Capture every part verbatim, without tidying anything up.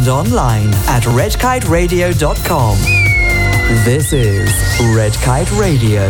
and online at red kite radio dot com. This is Red Kite Radio.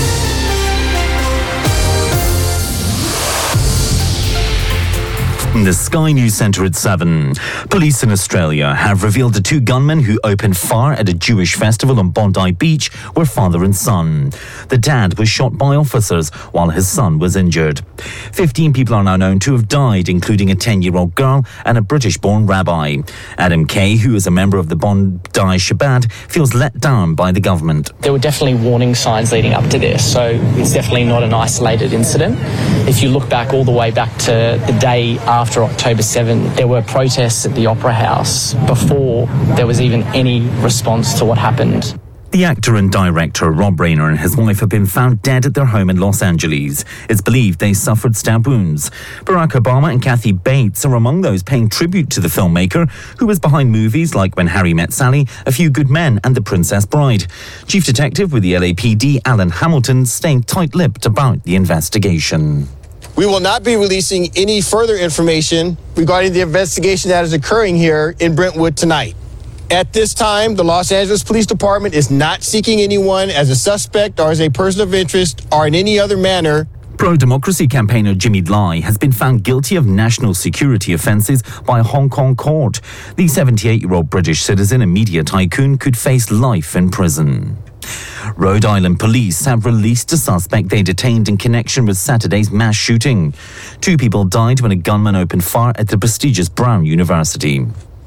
The Sky News Centre at seven. Police in Australia have revealed the two gunmen who opened fire at a Jewish festival on Bondi Beach were father and son. The dad was shot by officers while his son was injured. Fifteen people are now known to have died, including a ten-year-old girl and a British-born rabbi. Adam Kay, who is a member of the Bondi Shabbat, feels let down by the government. There were definitely warning signs leading up to this, so it's definitely not an isolated incident. If you look back all the way back to the day after After October seventh, there were protests at the Opera House before there was even any response to what happened. The actor and director Rob Reiner and his wife have been found dead at their home in Los Angeles. It's believed they suffered stab wounds. Barack Obama and Kathy Bates are among those paying tribute to the filmmaker, who was behind movies like When Harry Met Sally, A Few Good Men and The Princess Bride. Chief Detective with the L A P D, Alan Hamilton, staying tight-lipped about the investigation. We will not be releasing any further information regarding the investigation that is occurring here in Brentwood tonight. At this time, the Los Angeles Police Department is not seeking anyone as a suspect or as a person of interest or in any other manner. Pro-democracy campaigner Jimmy Lai has been found guilty of national security offences by a Hong Kong court. The seventy-eight-year-old British citizen and media tycoon could face life in prison. Rhode Island police have released a suspect they detained in connection with Saturday's mass shooting. Two people died when a gunman opened fire at the prestigious Brown University.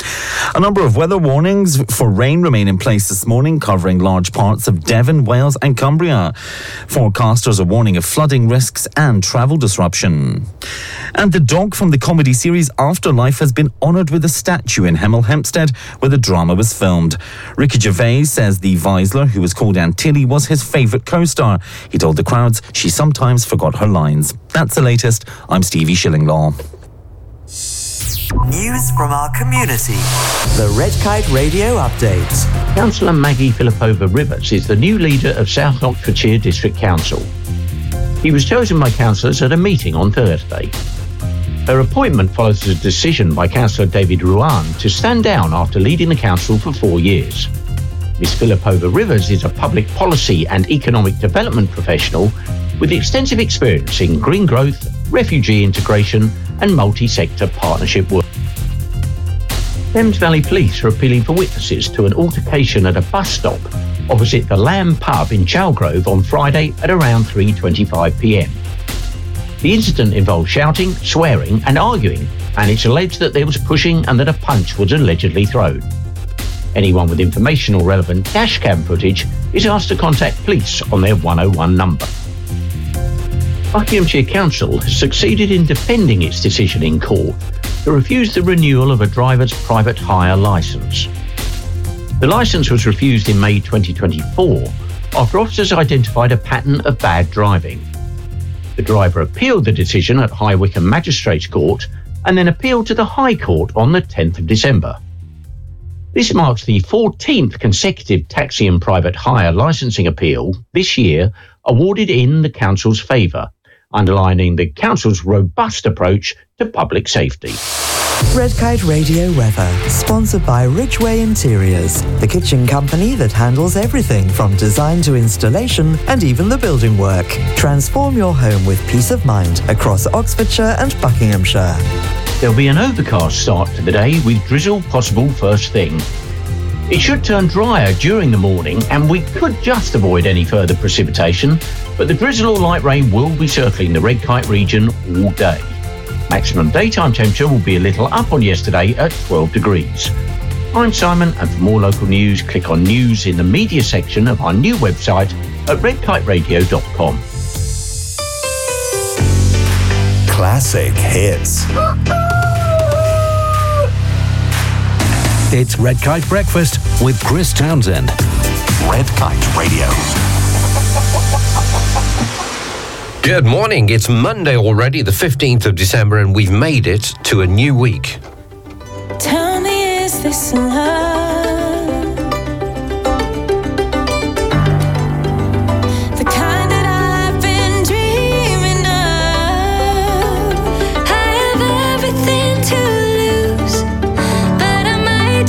A number of weather warnings for rain remain in place this morning, covering large parts of Devon, Wales and Cumbria. Forecasters are warning of flooding risks and travel disruption. And the dog from the comedy series Afterlife has been honoured with a statue in Hemel Hempstead, where the drama was filmed. Ricky Gervais says the Weisler, who was called Aunt Tilly, was his favourite co-star. He told the crowds she sometimes forgot her lines. That's the latest. I'm Stevie Shillinglaw. News from our community. The Red Kite Radio Update. Councillor Maggie Filipova-Rivers is the new leader of South Oxfordshire District Council. He was chosen by councillors at a meeting on Thursday. Her appointment follows a decision by Councillor David Ruan to stand down after leading the council for four years. Miss Filipova-Rivers is a public policy and economic development professional with extensive experience in green growth, refugee integration and multi-sector partnership work. Thames Valley Police are appealing for witnesses to an altercation at a bus stop opposite the Lamb pub in Chalgrove on Friday at around three twenty-five p m. The incident involved shouting, swearing and arguing, and it's alleged that there was pushing and that a punch was allegedly thrown. Anyone with information or relevant dashcam footage is asked to contact police on their one oh one number. Buckinghamshire Council has succeeded in defending its decision in court to refuse the renewal of a driver's private hire licence. The licence was refused in May twenty twenty-four after officers identified a pattern of bad driving. The driver appealed the decision at High Wycombe Magistrates Court and then appealed to the High Court on the tenth of December. This marks the fourteenth consecutive taxi and private hire licensing appeal this year awarded in the Council's favour, underlining the Council's robust approach to public safety. Red Kite Radio weather, sponsored by Ridgeway Interiors, the kitchen company that handles everything from design to installation and even the building work. Transform your home with peace of mind across Oxfordshire and Buckinghamshire. There'll be an overcast start to the day with drizzle possible first thing. It should turn drier during the morning and we could just avoid any further precipitation, but the drizzle or light rain will be circling the Red Kite region all day. Maximum daytime temperature will be a little up on yesterday at twelve degrees. I'm Simon, and for more local news, click on News in the Media section of our new website at red kite radio dot com. Classic hits. It's Red Kite Breakfast with Chris Townsend. Red Kite Radio. Good morning. It's Monday already, the fifteenth of December, and we've made it to a new week. Tell me, is this love? The kind that I've been dreaming of. I have everything to lose, but I might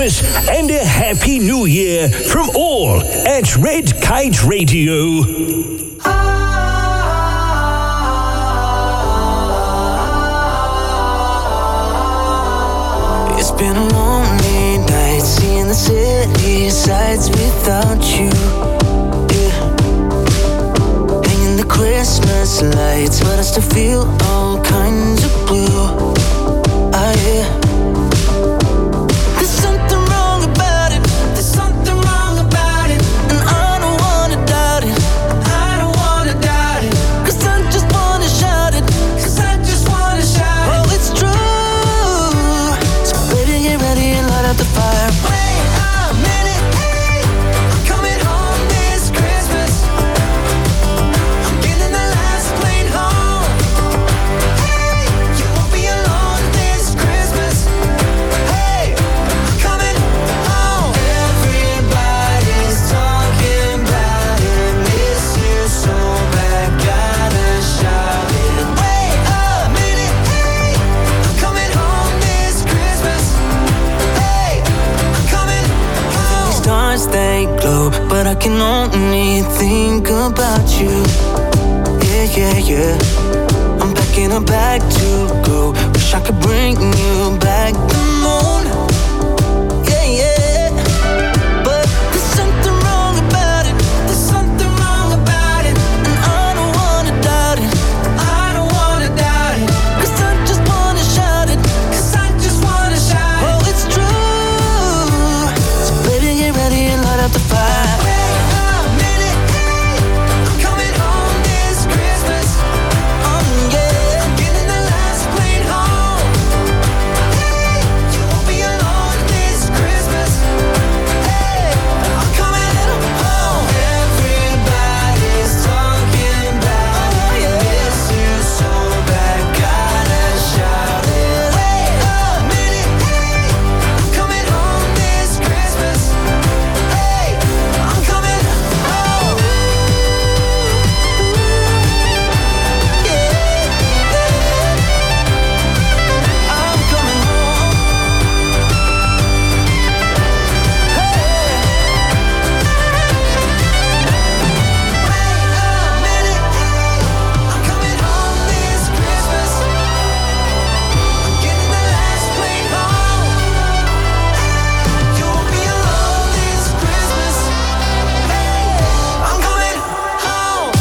Christmas and a Happy New Year from all at Red Kite Radio. It's been a lonely night, seeing the city sights without you. Yeah. Hanging the Christmas lights, but I still feel all kinds of blue. Ah, yeah. There's something wrong about it. There's something wrong about it, and I don't wanna doubt it. I don't wanna doubt it. 'Cause I just wanna shout it. 'Cause I just wanna shout it. Oh, it's true. So baby, get ready and light up the fire. Wait a minute, hey, I'm coming home this Christmas. I'm getting the last plane home. Hey, you won't be alone this Christmas. Hey, I'm coming home. Everybody's talking about it. Miss you so bad, gotta shout it. Wait a minute, hey, I'm coming home this Christmas. Hey, I'm coming home. Stars they glow, but I can only think about you. Yeah, yeah, yeah. I'm packing a bag to go. Wish I could bring you back the moon. Yeah, yeah. But there's something wrong about it. There's something wrong about it, and I don't wanna doubt it. I don't wanna doubt it. 'Cause I just wanna shout it. 'Cause I just wanna shout it. Oh, it's true. So baby, get ready and light up the fire. Wait a minute, hey, I'm coming home this Christmas. Um, yeah, getting the last plane home. Hey, you won't be alone this Christmas. Hey, I'm coming home. Everybody's talking about it. Miss you so bad, gotta shout it. Wait a minute, hey, I'm coming home this Christmas. Hey, I'm coming home. Yeah, I'm coming home. I'm coming home this Christmas. I'm getting the last plane home. You won't be alone this Christmas. Hey, I'm coming home.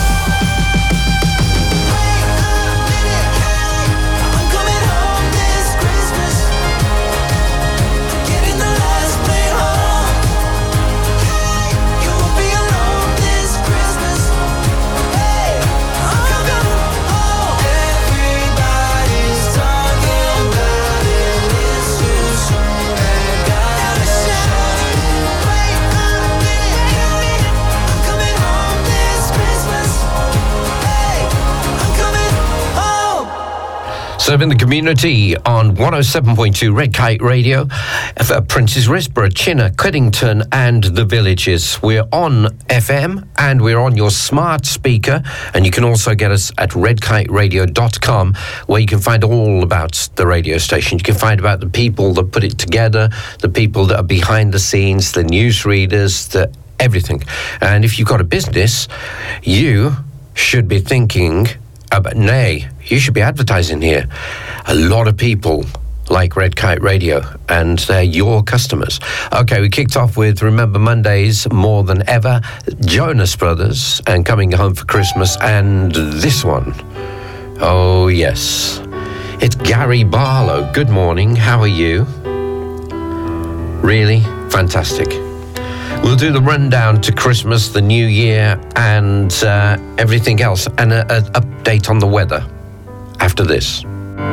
Wait a minute, hey, I'm coming home this Christmas. I'm getting the last plane home. Hey, you won't be alone this Christmas. Hey, I'm coming home. Everybody's talking about it. Miss you so bad, gotta shout it. Wait a minute, hey, I'm coming home this Christmas. Hey, I'm coming home. Serving the community on one oh seven point two Red Kite Radio for Prince's Risborough, Chinner, Cuddington and the Villages. We're on F M and we're on your smart speaker, and you can also get us at red kite radio dot com, where you can find all about the radio station. You can find about the people that put it together, the people that are behind the scenes, the newsreaders, the everything. And if you've got a business, you should be thinking about, nay, you should be advertising here. A lot of people like Red Kite Radio, and they're your customers. Okay, we kicked off with Remember Mondays more than ever, Jonas Brothers, and Coming Home for Christmas, and this one. Oh, yes. It's Gary Barlow. Good morning. How are you? Really? Fantastic. We'll do the rundown to Christmas, the New Year, and uh, everything else, and an update on the weather after this.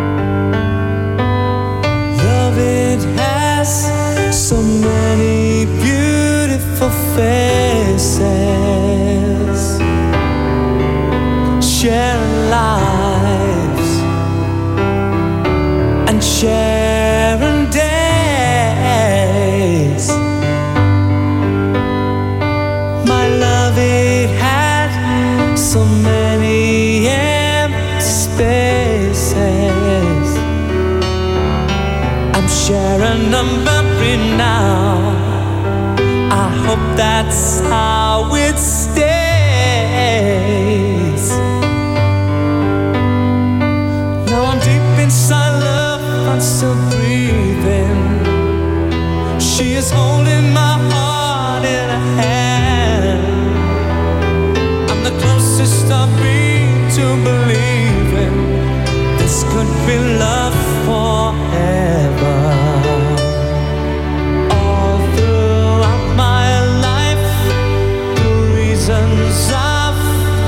Love, it has so many beautiful faces, share lives and sharing days. My love, it had so many empty spaces. I'm sharing them every now hope that's how it stays. Now I'm deep inside love, I'm still breathing. She is holding my heart in her hand. I'm the closest I've been to believing this could be love forever. All throughout my life, the reasons I've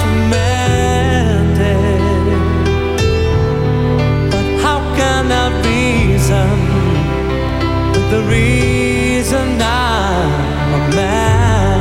demanded, but how can I reason with the reason I'm a man?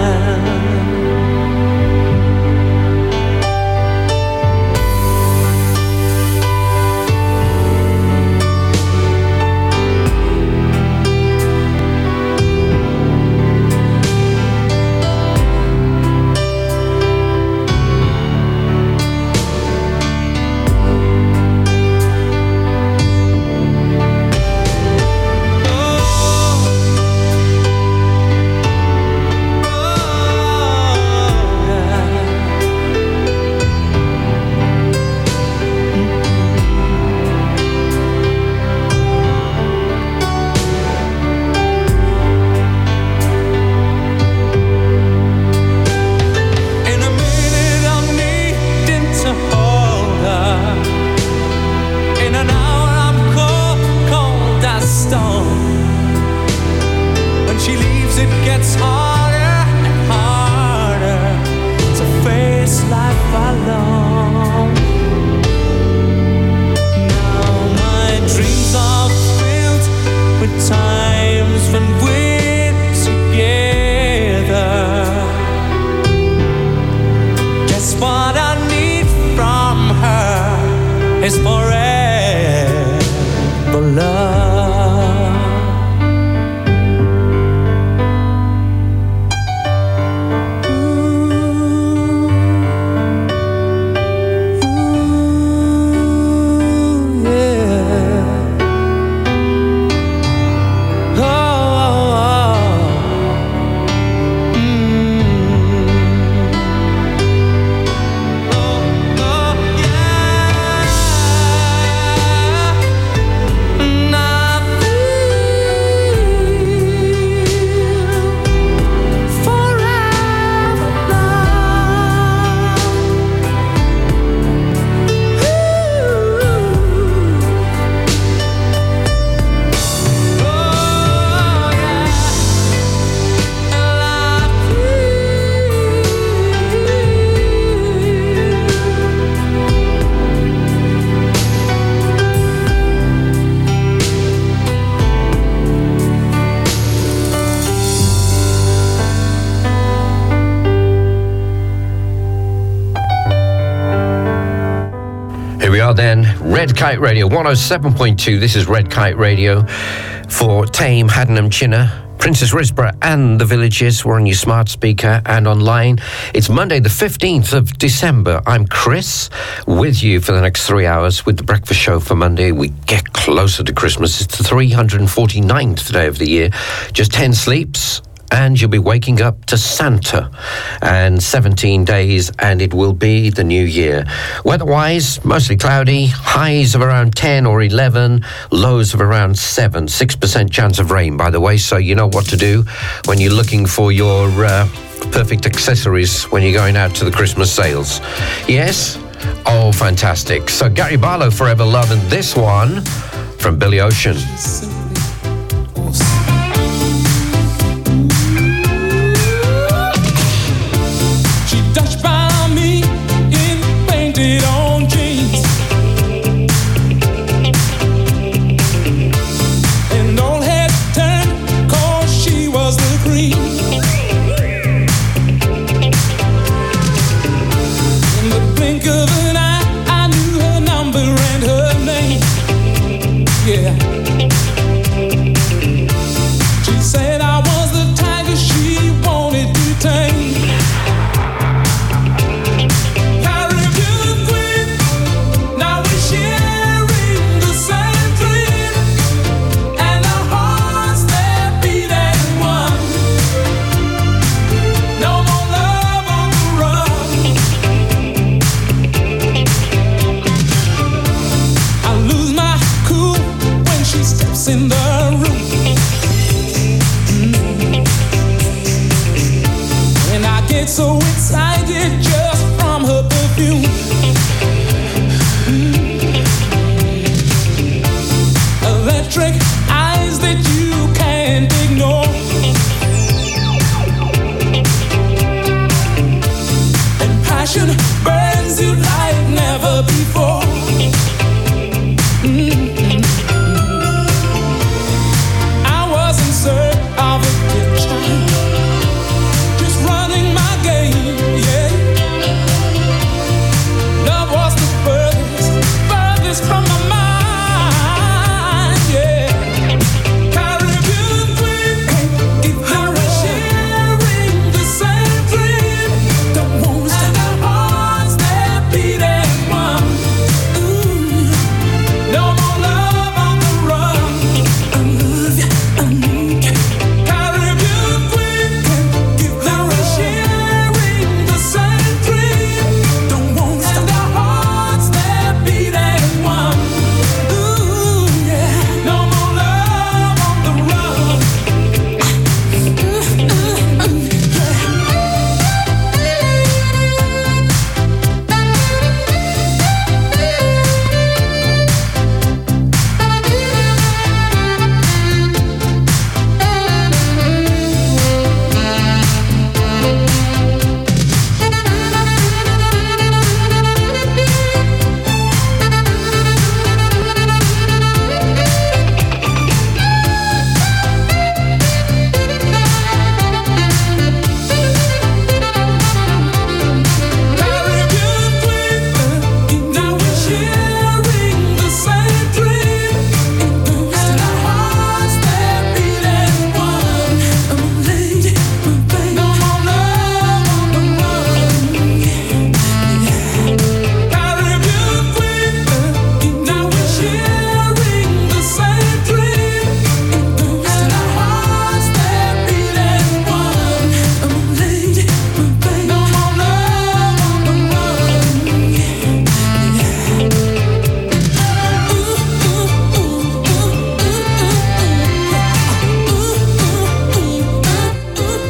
Then Red Kite Radio one oh seven point two. This is Red Kite Radio for Tame, Haddenham, Chinner, Princess Risborough and the Villages. We're on your smart speaker and online. It's Monday the fifteenth of December. I'm Chris with you for the next three hours with the breakfast show for Monday. We get closer to Christmas. It's the three hundred forty-ninth day of the year. Just ten sleeps and you'll be waking up to Santa, and seventeen days and it will be the new year. Weather-wise, mostly cloudy, highs of around ten or eleven, lows of around seven, six percent chance of rain, by the way, so you know what to do when you're looking for your uh, perfect accessories when you're going out to the Christmas sales. Yes? Oh, fantastic. So Gary Barlow, Forever Love, and this one from Billy Ocean. On jeans and all heads turned cause she was the queen. In the blink of an eye I knew her number and her name. Yeah, she said I was the tiger she wanted to tame.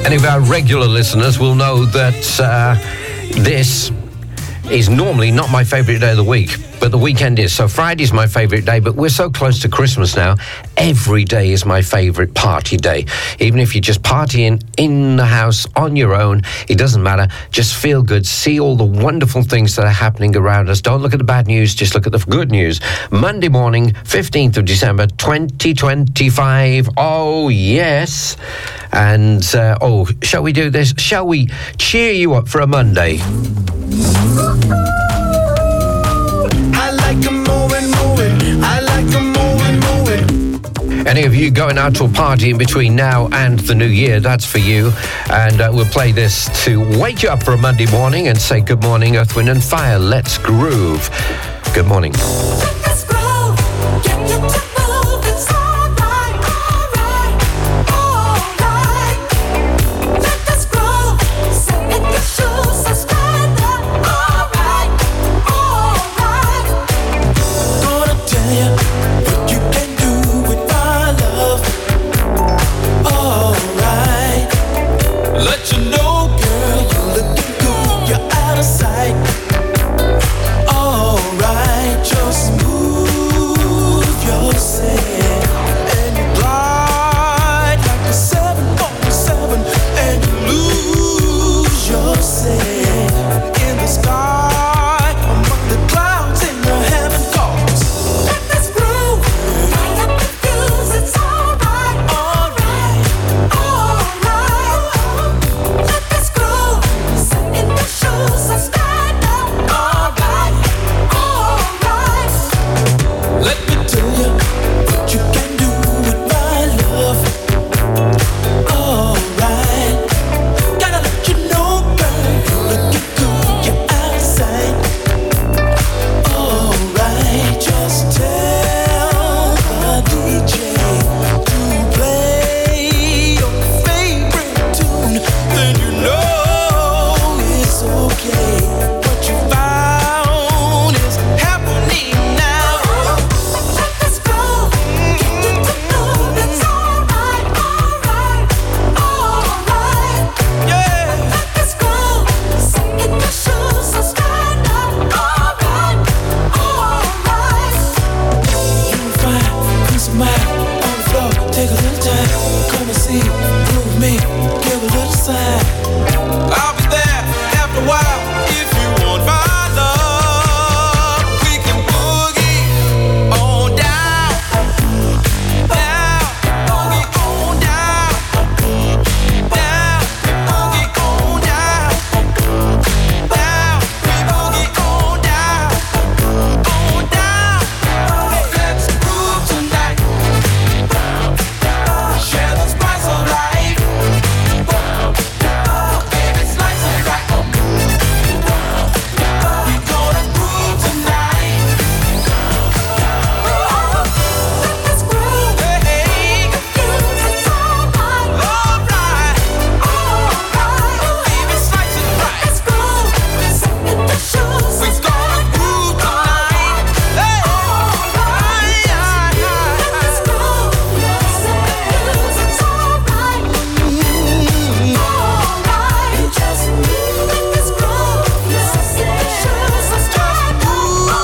Any of our regular listeners will know that uh, this is normally not my favourite day of the week, but the weekend is. So Friday's my favourite day, but we're so close to Christmas now. Every day is my favourite party day. Even if you're just partying in the house on your own, it doesn't matter. Just feel good. See all the wonderful things that are happening around us. Don't look at the bad news, just look at the good news. Monday morning, fifteenth of December, twenty twenty-five. Oh, yes. And, uh, oh, shall we do this? Shall we cheer you up for a Monday? I like 'em moving, moving. I like 'em moving, moving. Any of you going out to a party in between now and the new year, that's for you. And uh, we'll play this to wake you up for a Monday morning and say good morning, Earth, Wind and Fire. Let's groove. Good morning. Let's groove. Get you to move. It's all right, all right, all right. Let us groove. Sit in your shoes and stand up. All right, all right. Gonna tell you what you can do with my love. All right. Let you know, girl, you're looking good. You're out of sight. All right, just move yourself and you glide like a seven forty-seven and you lose yourself in the sky among the clouds in the heaven calls. Let this groove, fly up the fuse. It's all right, all right, all right. Let this groove, sit in the shoes and stand up. All right, all right. Let me tell you what you can do with my love. All right. Gotta let you know, girl, you're looking good. You're out of sight. All right. Just tell the D J to play your favorite tune. Then you know it's okay. What you found is happening now. Let this groove, get you to move. It's all right, all right, all right. Yeah. Let this groove, sit in your shoes and stand up. All right, all right. You're fine, peace of mind on the floor. Take a little time, come and see, groove me, give a little sign. I'll be there after a while if you want my love. We can boogie on down, down, boogie on down, down, boogie on down, down, we boogie on down, on down. Let's groove tonight. Share the spice of life. Baby, slice it right. We gonna groove tonight. Let this groove, hey, confuse. It's all right, all right, all right. Baby, slice it right. Let's groove, sit in the shoes. We gonna groove tonight. Hey, all right. Let this groove, yes, confuse. It's all right, all right. Just move. Let this groove, yes, in the shoes. Let's just move. All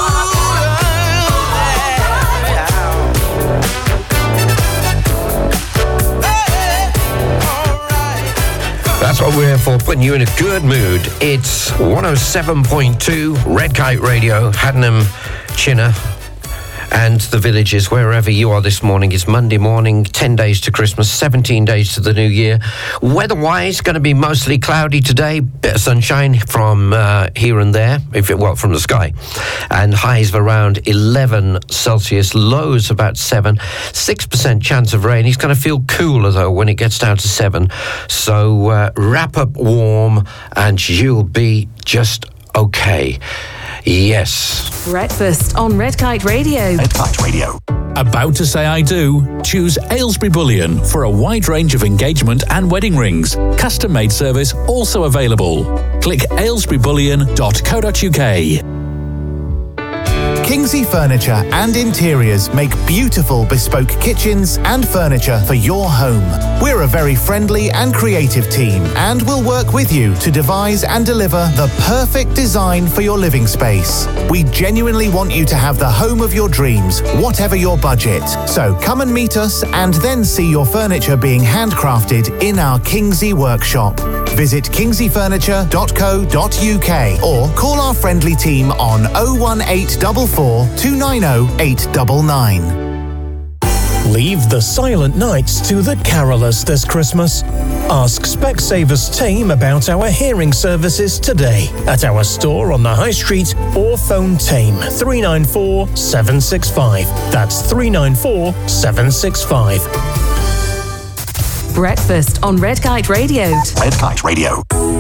That's what we're here for, putting you in a good mood. It's one oh seven point two Red Kite Radio, Haddenham, Chinner, and the villages, wherever you are this morning. It's Monday morning, ten days to Christmas, seventeen days to the new year. Weather-wise, going to be mostly cloudy today. Bit of sunshine from uh, here and there, if it well, from the sky. And highs of around eleven Celsius, lows about seven. six percent chance of rain. It's going to feel cooler, though, when it gets down to seven. So uh, wrap up warm and you'll be just okay. Yes. Breakfast on Red Kite Radio. Red Kite Radio. About to say I do? Choose Aylesbury Bullion for a wide range of engagement and wedding rings. Custom-made service also available. Click aylesbury bullion dot co dot uk. King Kingsley Furniture and Interiors make beautiful bespoke kitchens and furniture for your home. We're a very friendly and creative team and will work with you to devise and deliver the perfect design for your living space. We genuinely want you to have the home of your dreams, whatever your budget. So come and meet us and then see your furniture being handcrafted in our Kingsley workshop. Visit kingsley furniture dot co dot uk or call our friendly team on oh one eight four four, two nine oh, eight nine nine. Leave the silent nights to the carolers this Christmas. Ask Specsavers team about our hearing services today at our store on the High Street or phone team three nine four, seven six five. That's three nine four, seven six five. Breakfast on Red Kite Radio. Red Kite Radio.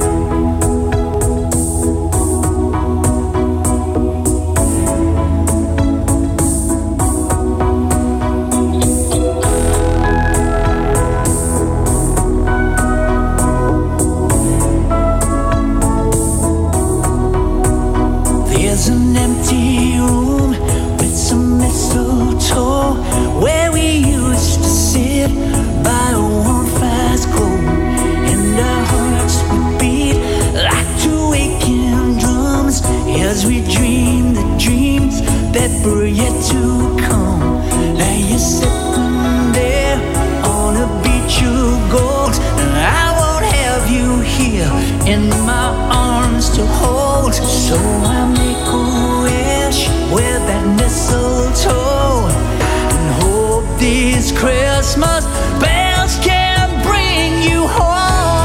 There's an empty room with some mistletoe where we used to sit by a warm fast glow, and our hearts would beat like two aching drums as we dreamed the dreams that were yet to come. Now you're sitting there on a beach of gold, and I won't have you here in my arms to hold. So I make a wish with that mistletoe and hope these Christmas bells can bring you home.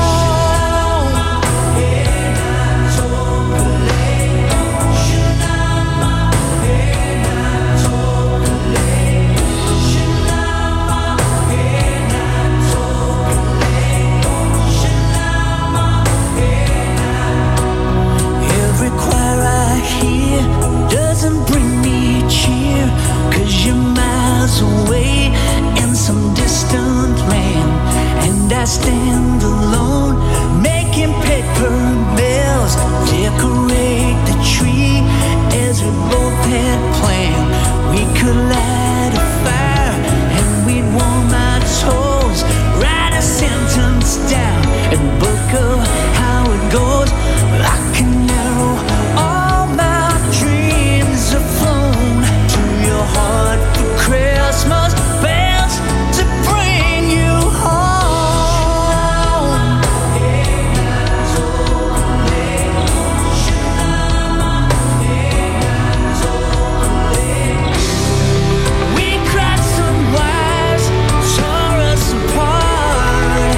Every choir I hear doesn't bring me cheer, 'cause you're miles away in some distant land, and I stand alone making paper bells, decorate the tree as we both had planned. We could light a fire and we'd warm our toes, write a sentence down and book of how it goes. I can narrow all my dreams have flown to your heart for Christmas bells to bring you home. We cried some wires, tore us apart.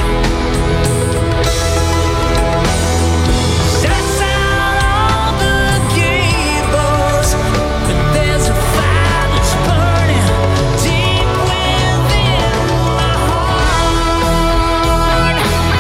That's out all the gables, but there's a fire that's burning deep within my heart.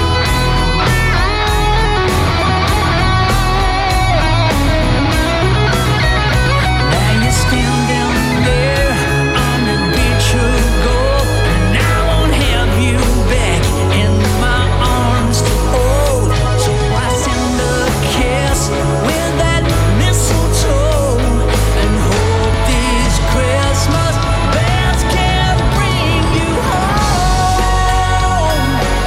Now you're standing there on the beach of gold, and I won't have you back in my arms to hold. So I send a kiss with that mistletoe and hope these Christmas bells can bring you home.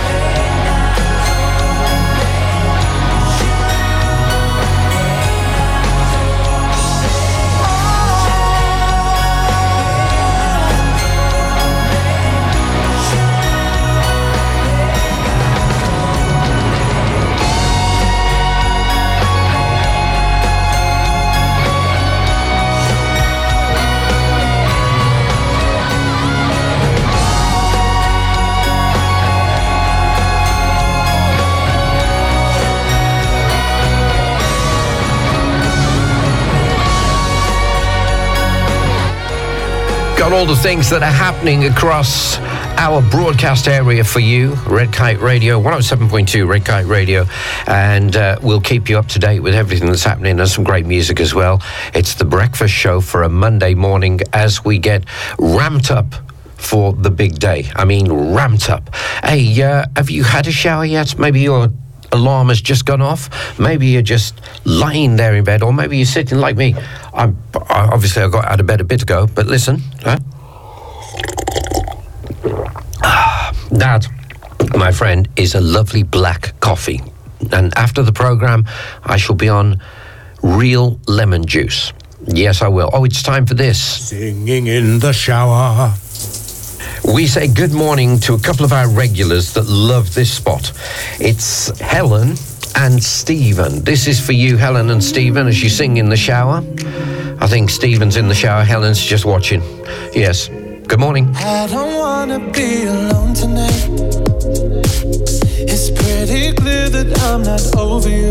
Got all the things that are happening across our broadcast area for you. Red Kite Radio, one oh seven point two Red Kite Radio. And uh, we'll keep you up to date with everything that's happening. There's some great music as well. It's the breakfast show for a Monday morning as we get ramped up for the big day. I mean, ramped up. Hey, uh, have you had a shower yet? Maybe you're alarm has just gone off. Maybe you're just lying there in bed, or maybe you're sitting like me. I'm I, obviously I got out of bed a bit ago, but listen, huh? That, my friend, is a lovely black coffee. And after the programme, I shall be on real lemon juice. Yes, I will. Oh, it's time for this. Singing in the shower. We say good morning to a couple of our regulars that love this spot. It's Helen and Stephen. This is for you, Helen and Stephen, as you sing in the shower. I think Stephen's in the shower, Helen's just watching. Yes. Good morning. I don't wanna be alone tonight. It's pretty clear that I'm not over you.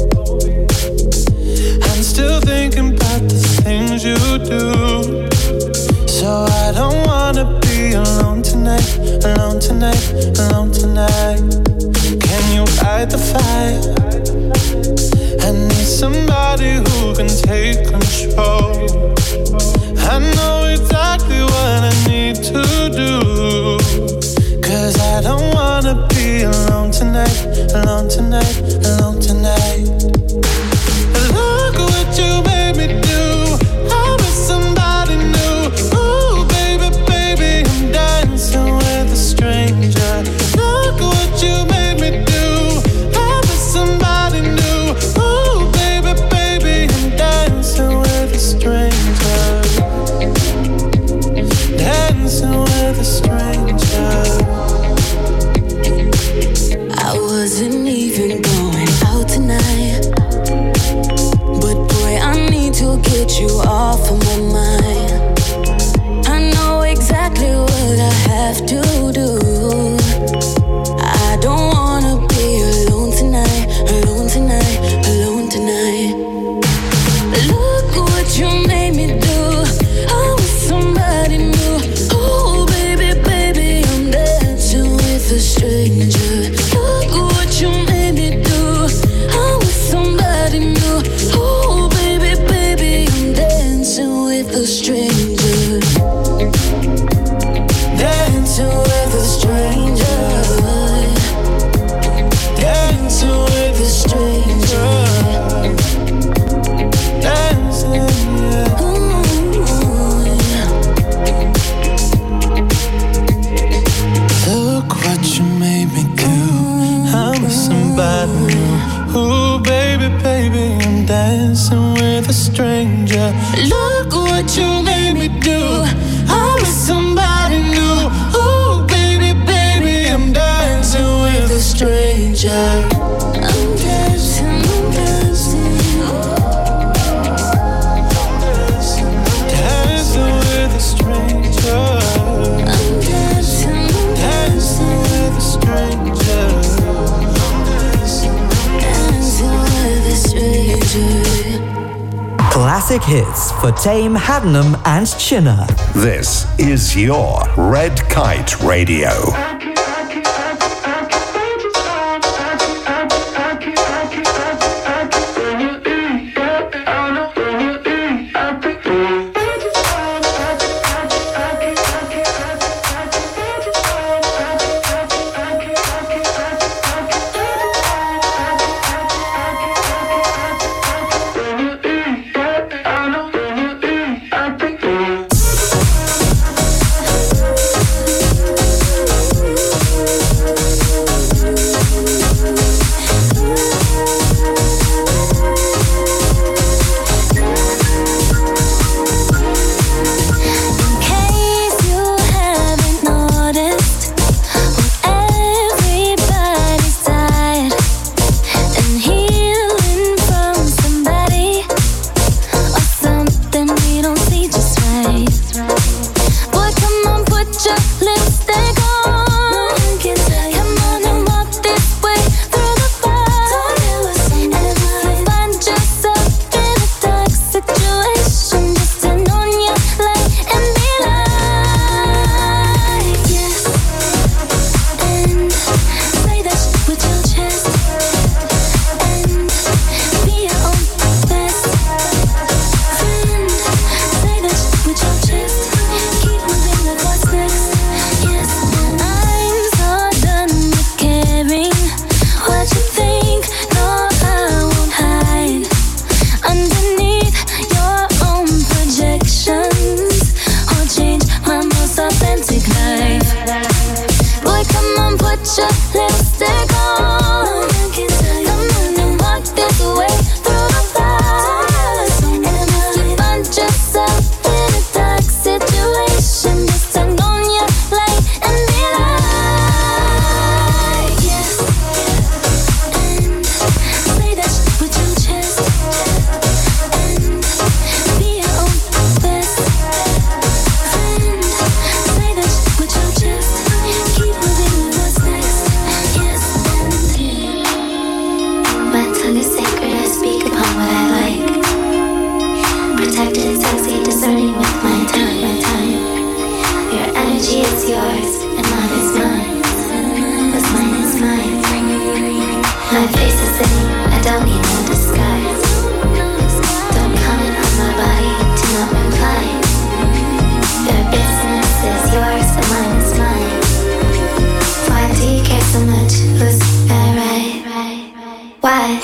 I'm still thinking about the things you do. So I don't wanna be alone tonight, alone tonight, alone tonight. Can you fight the fire? I need somebody who can take control. I know exactly what I need to do. Cause I don't wanna be alone tonight, alone tonight, alone tonight. Look what you made me do. I'm with somebody new. Ooh, baby, baby, I'm dancing with a stranger. Look what you made me do. I'm with somebody new. Ooh, baby, baby, I'm dancing with a stranger. Dancing with a stranger. I wasn't even going out tonight, but boy, I need to get you off of my mind. I know exactly what I have to do. I don't wanna be alone tonight, alone tonight, alone tonight. Look what you made me do. I'm with somebody new. Oh baby, baby, I'm dancing with a stranger. Look what you made me do. I'm with somebody new. Oh baby, baby, I'm dancing with a stranger. Dancing with a stranger. Dancing with a stranger. Dancing, yeah. Look what you made me do. I'm with somebody new. Ooh, baby, baby, I'm dancing with a stranger. Look what you made me do. I'm with somebody new. Ooh, baby, baby, I'm dancing with a stranger. I'm dancing, I'm dancing. Dancing with a stranger. I'm dancing, dancing with a stranger. Dancing with a stranger. Classic hits for Tame, Haddenham and Chinner. This is your Red Kite Radio. Ooh. My face is in you, I don't need no disguise. Don't comment on my body, do not reply. Your business is yours and mine is mine. Why do you care so much? Who's that right? Why?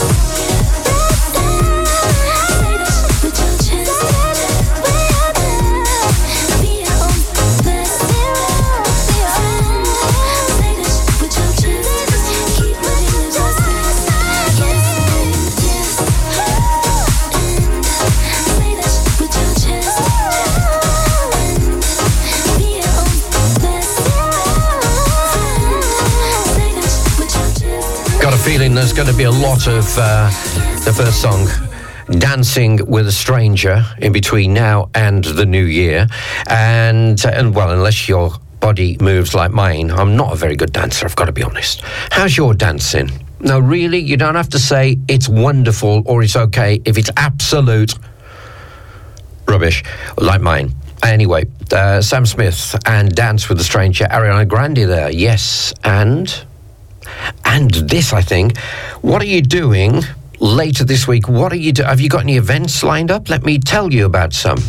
Feeling there's going to be a lot of uh, the first song, Dancing with a Stranger, in between now and the new year. And, and well, unless your body moves like mine, I'm not a very good dancer, I've got to be honest. How's your dancing? No, really, you don't have to say it's wonderful or it's okay if it's absolute rubbish, like mine. Anyway, uh, Sam Smith and Dance with a Stranger, Ariana Grande there, yes, and... And this, I think, what are you doing later this week? What are you do- Have you got any events lined up? Let me tell you about some.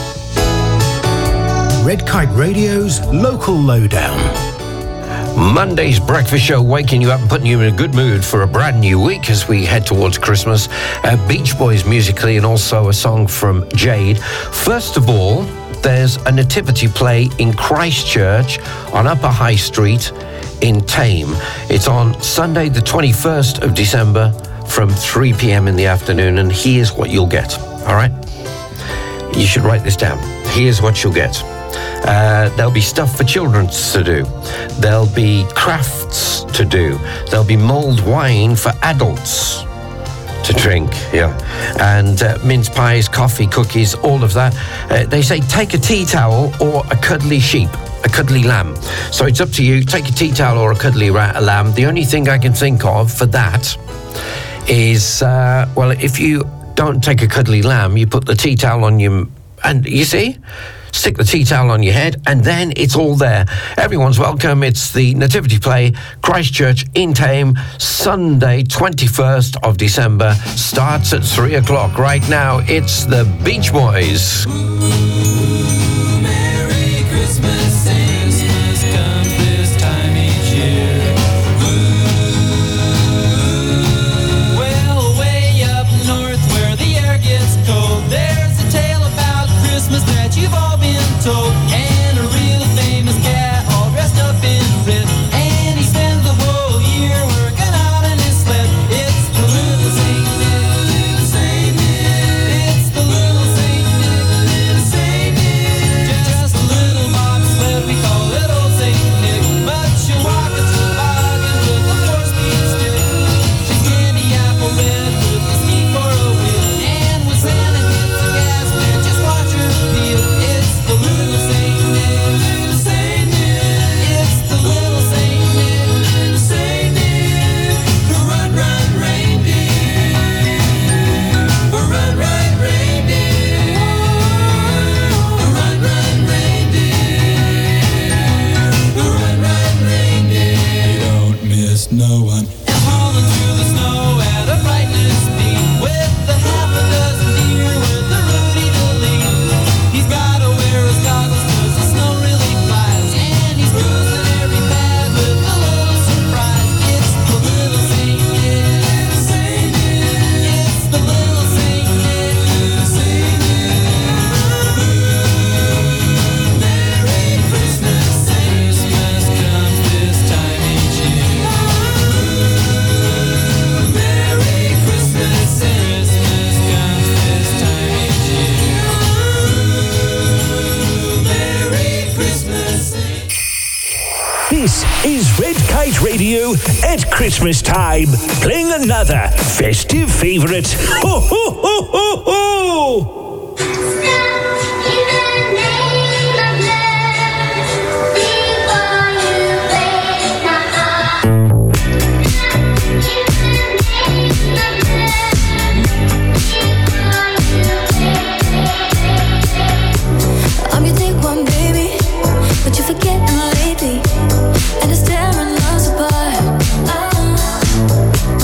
Red Kite Radio's Local Lowdown. Monday's breakfast show, waking you up and putting you in a good mood for a brand new week as we head towards Christmas. Uh, Beach Boys musically, and also a song from Jade. First of all, there's a nativity play in Christchurch on Upper High Street in Thame. It's on Sunday the twenty-first of December from three p.m. in the afternoon, and here's what you'll get, all right? You should write this down. Here's what you'll get. Uh, there'll be stuff for children to do. There'll be crafts to do. There'll be mulled wine for adults to drink, yeah. And uh, mince pies, coffee, cookies, all of that. Uh, they say take a tea towel or a cuddly sheep. A cuddly lamb. So it's up to you. Take a tea towel or a cuddly ra- lamb. The only thing I can think of for that is, uh, well, if you don't take a cuddly lamb, you put the tea towel on your... And you see? Stick the tea towel on your head, and then it's all there. Everyone's welcome. It's the Nativity Play, Christchurch in Thame, Sunday, twenty-first of December. Starts at three o'clock. Right now, it's the Beach Boys. You've all been told, and a real famous cat all dressed up in red, and he spends the whole year working out in his sled. It's the little Saint Nick, little Saint Nick. It's the little Saint Nick, little Saint Nick. Just a little box sled, we call it old Saint Nick, but she walks a toboggan with a four-speed stick. She's candy apple red with a sneak for a wheel, and when Santa hits the gas, man, just watch her peel. It's the little Saint Nick, little Saint Nick. It's the little Saint Nick, little Saint Nick. Run, run, reindeer. Run, run, reindeer. Run, run, reindeer. Run, run, reindeer. You don't miss no one. And hauling through the snow at a frightening speed with the half a dozen deer with the Rudy to lead. He's got to wear his goggles 'cause the snow really flies, and he's cruising every pad with a little surprise. It's the little Saint Nick, little Saint Nick. It's the little Saint Nick, little Saint Nick. Merry Christmas, Christmas comes this time each year. Merry Christmas, Christmas comes this time each year. Merry Christmas. This is Red Kite Radio at Christmas time, playing another festive favourite. Ho, ho, ho, ho, ho! I'm your take one, baby, but you forget lately, and it's tearing us apart. Oh.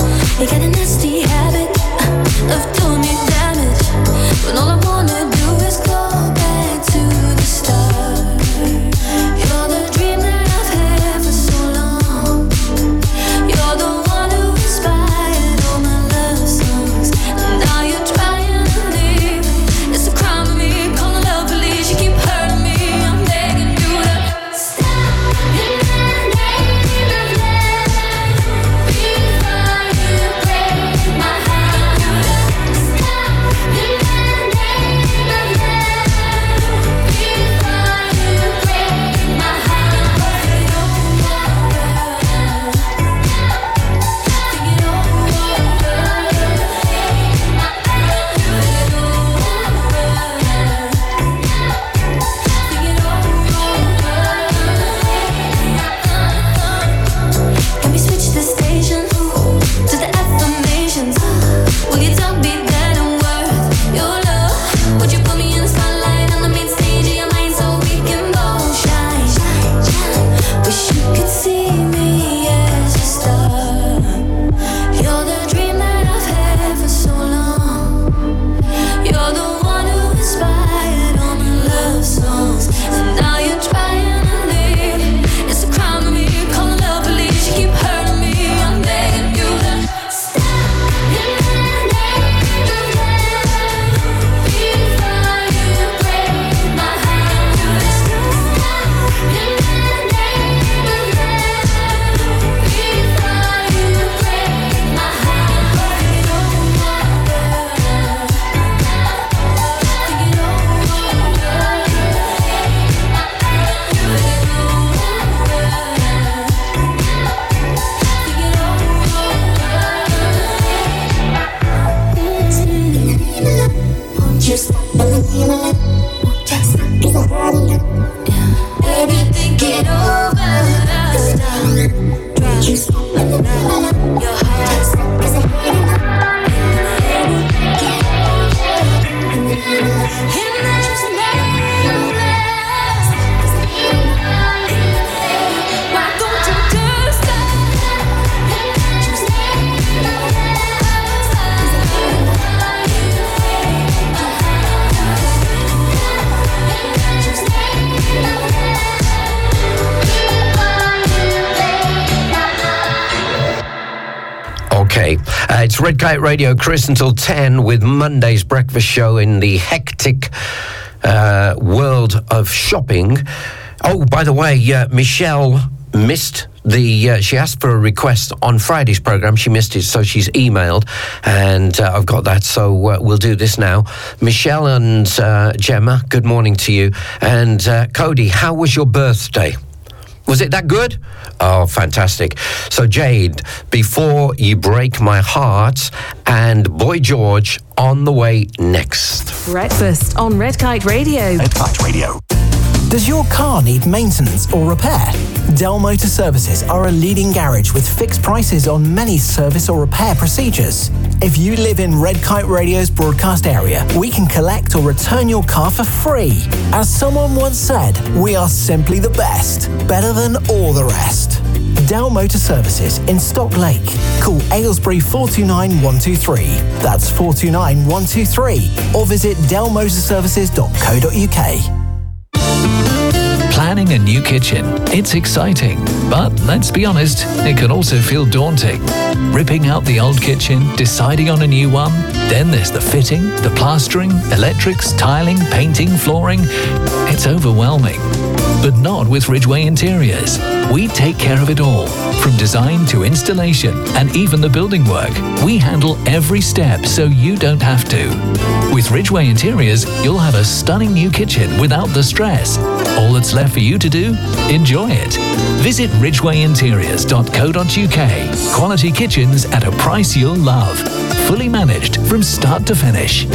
Okay. Uh, it's Red Kite Radio, Chris, until ten with Monday's breakfast show in the hectic uh, world of shopping. Oh, by the way, uh, Michelle missed the... Uh, she asked for a request on Friday's programme. She missed it, so she's emailed, and uh, I've got that, so uh, we'll do this now. Michelle and uh, Gemma, good morning to you. And uh, Cody, how was your birthday? Was it that good? Oh, fantastic. So, Jade, Before You Break My Heart and Boy George on the way next. Breakfast on Red Kite Radio. Red Kite Radio. Does your car need maintenance or repair? Dell Motor Services are a leading garage with fixed prices on many service or repair procedures. If you live in Red Kite Radio's broadcast area, we can collect or return your car for free. As someone once said, we are simply the best, better than all the rest. Dell Motor Services in Stock Lake. Call Aylesbury four two nine one two three. That's four two nine one two three. Or visit dell motor services dot co dot uk. Planning a new kitchen. It's exciting, but let's be honest, it can also feel daunting. Ripping out the old kitchen, deciding on a new one, then there's the fitting, the plastering, electrics, tiling, painting, flooring. It's overwhelming. But not with Ridgeway Interiors. We take care of it all, from design to installation and even the building work. We handle every step so you don't have to. With Ridgeway Interiors, you'll have a stunning new kitchen without the stress. All that's left for you to do? Enjoy it. Visit ridgeway interiors dot co dot uk. Quality kitchens at a price you'll love. Fully managed from start to finish.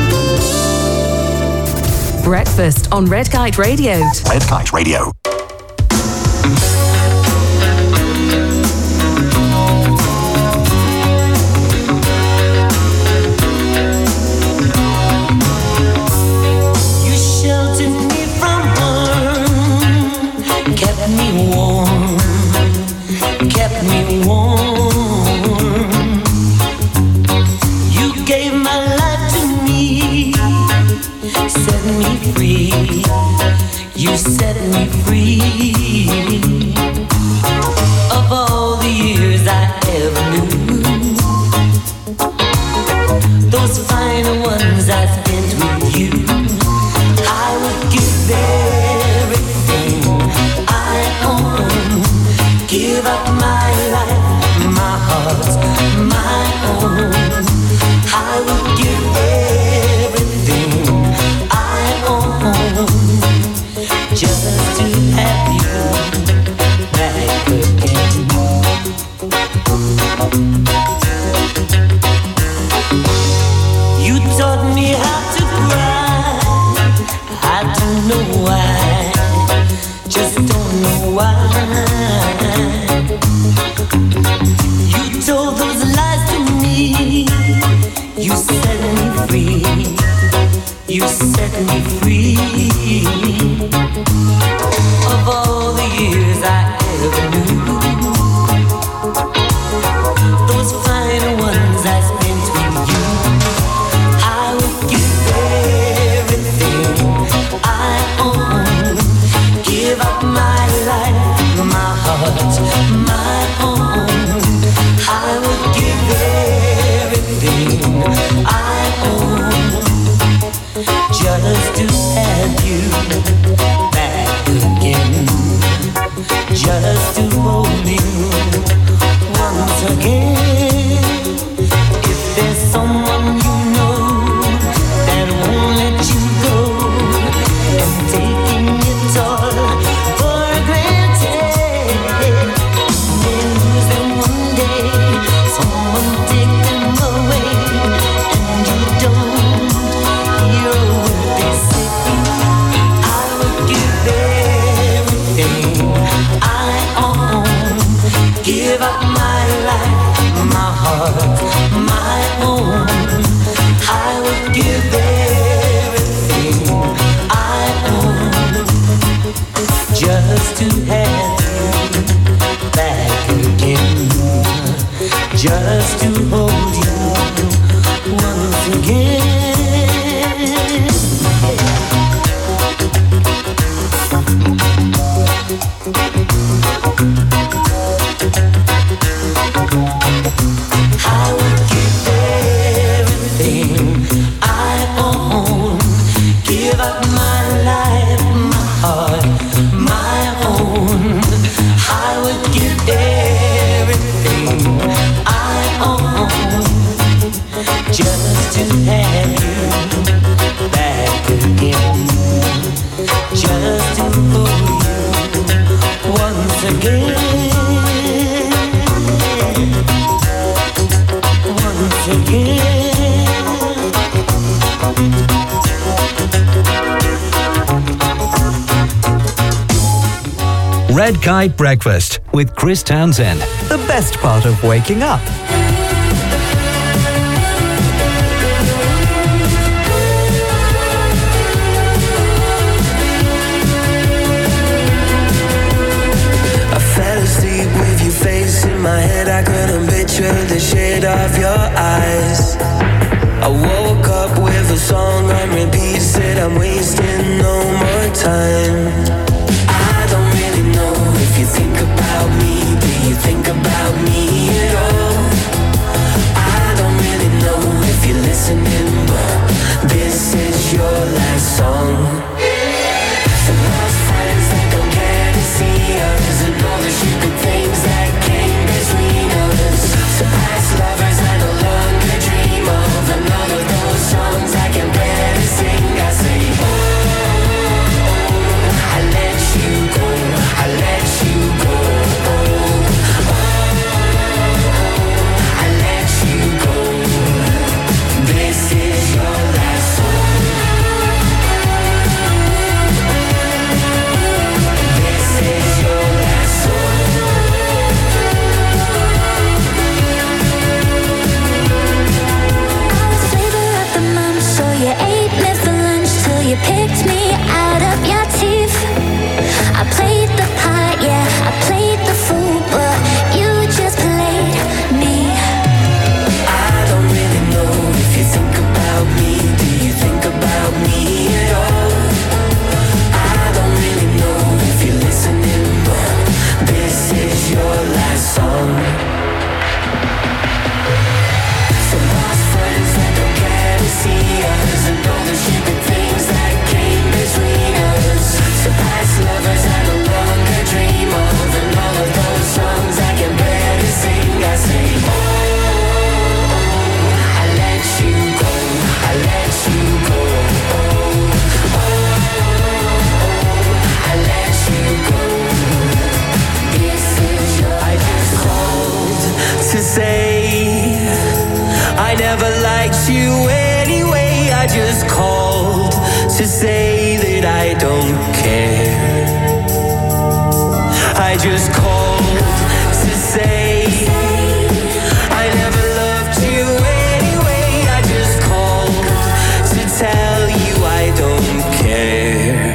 Breakfast on Red Kite Radio. Red Kite Radio. You sheltered me from harm, kept me warm, kept me warm. You gave my life to me, set me free. You set me free. Of all the years I ever knew, those final ones I spent with you, I would give everything I own. Give up my life, my heart, my own. I would give everything I own just to have you back again. You taught me how to cry. I don't know why, just don't know why. You told those lies to me. You set me free. You set me free. Of all the years I ever knew, those final ones I spent with you, I would give everything I own. Give up my life, my heart, my own. I would give everything I own just to have you back again, just to hold you once again. If there's someone you know that won't let you go, and taking it all for granted, they lose them one day, someone take them away, and you don't hear a word they say. I would give everything I own. Give up my life, my heart, my own. I would give everything I own just to have you back again, just to hold you once again. I have you back again, just to hold you once again, once again. Red Kite Breakfast with Chris Townsend. The best part of waking up. I fell asleep with your face in my head. I couldn't picture the shade of your eyes. I woke up with a song on repeat, said I'm wasting no more time. I don't really know if you think about me. Do you think about me at all? I don't really know if you're listening, but this is your last song. Some lost friends that don't care to see us, and all the stupid things that came between us. Some past lovers I no longer dream of, and all of those songs I can barely sing. I say, oh, oh, I let you go, I let you go, oh, oh, I let you go. This is your last song. This is your last song. I was flavor of the month, so you ate me for lunch till you picked me out of your teeth. I played the part, yeah, I played the fool, but you just played me. I don't really know if you think about me. Do you think about me at all? I don't really know if you're listening, but this is your last song. Some lost friends that don't care to see us, and all the stupid things that came between us. Some past lovers I no longer dream of, and all of those songs I can barely sing. I say, oh, I let you go, I let you go, oh, oh, I let you go. This is your I just called to say I never liked you anyway. I just called to say that I don't care. I just called to say I never loved you anyway. I just called to tell you I don't care.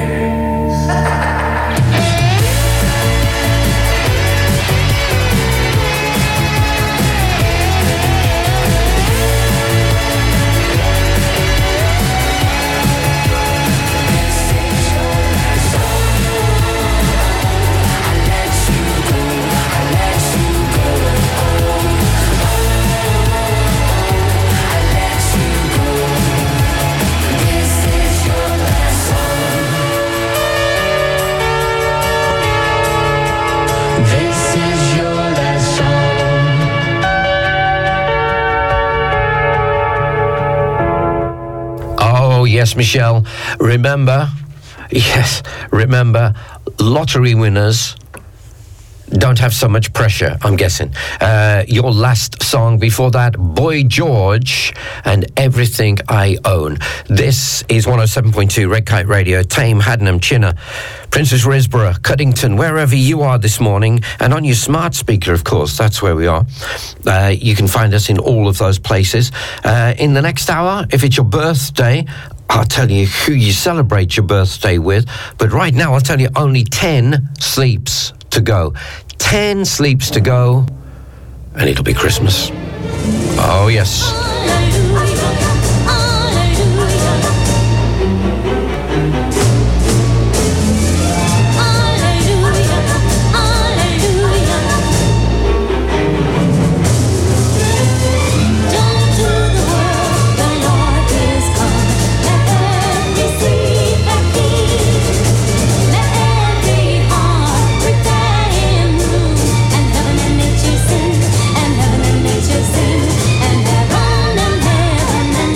Yes, Michelle. Remember, yes, remember, lottery winners don't have so much pressure, I'm guessing. Uh, your last song before that, Boy George and Everything I Own. This is one oh seven point two Red Kite Radio, Tame, Haddenham, Chinner, Princess Risborough, Cuddington, wherever you are this morning, and on your smart speaker, of course, that's where we are. Uh, you can find us in all of those places. Uh, in the next hour, if it's your birthday, I'll tell you who you celebrate your birthday with, but right now I'll tell you only ten sleeps to go. ten sleeps to go, and it'll be Christmas. Oh, yes. And heaven and nature sing, and heaven and heaven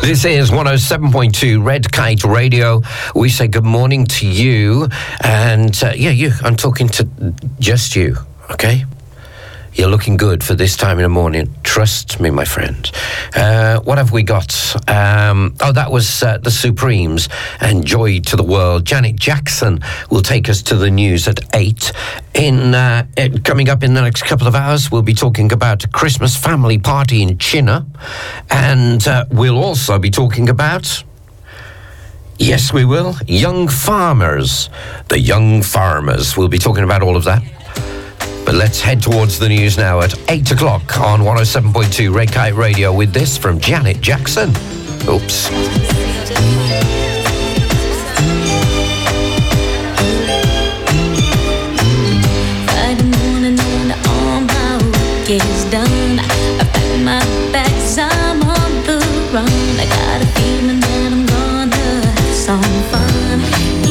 This is one oh seven point two Red Kite Radio. We say good morning to you. And uh, yeah, you. I'm talking to just you, okay? You're looking good for this time in the morning. Trust me, my friend. Uh, what have we got? Um, oh, that was uh, the Supremes and Joy to the World. Janet Jackson will take us to the news at eight. In uh, it, coming up in the next couple of hours, we'll be talking about a Christmas family party in China. And uh, we'll also be talking about... Yes, we will. Young farmers. The young farmers. We'll be talking about all of that. But let's head towards the news now at eight o'clock on one oh seven point two Red Kite Radio with this from Janet Jackson. Oops. Friday morning and all my work is done. I pack my bags, I'm on the run. I got a feeling that I'm gonna have some fun.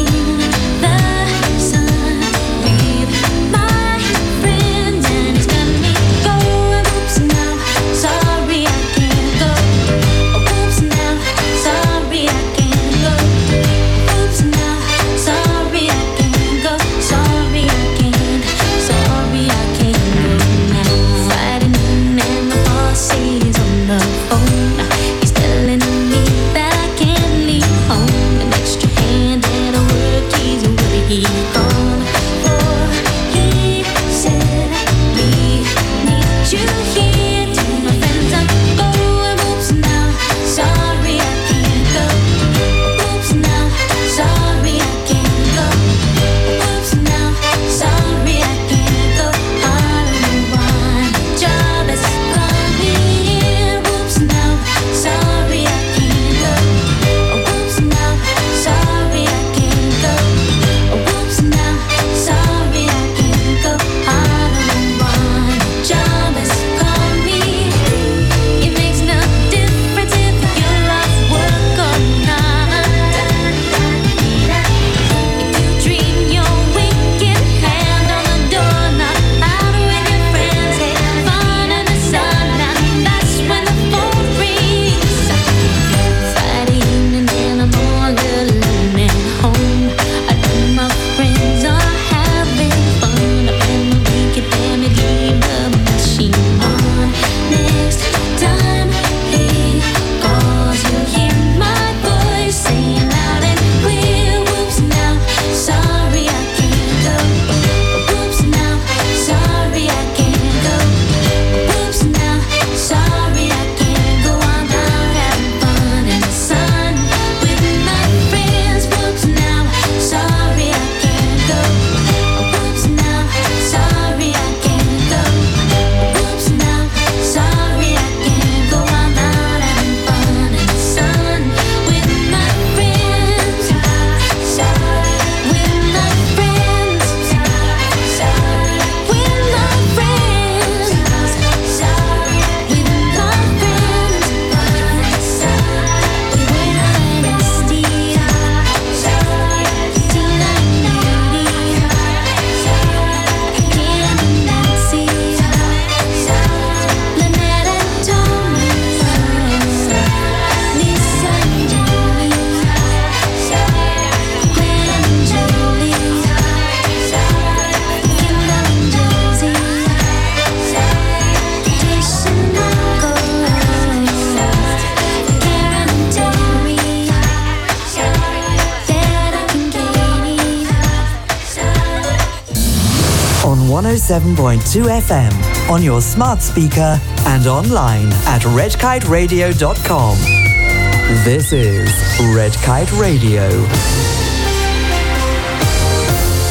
one oh seven point two F M, on your smart speaker and online at red kite radio dot com. This is Red Kite Radio.